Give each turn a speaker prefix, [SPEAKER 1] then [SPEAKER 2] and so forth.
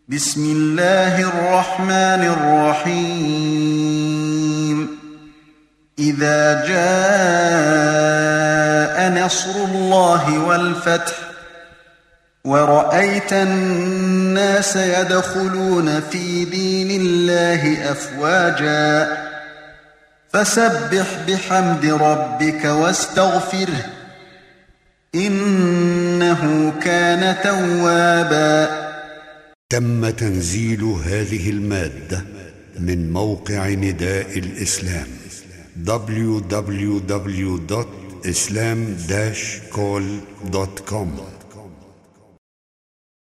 [SPEAKER 1] بسم الله الرحمن الرحيم إذا جاء نصر الله والفتح ورأيت الناس يدخلون في دين الله أفواجا فسبح بحمد ربك واستغفره إنه كان توابا.
[SPEAKER 2] تم تنزيل هذه المادة من موقع نداء الإسلام www.islam-call.com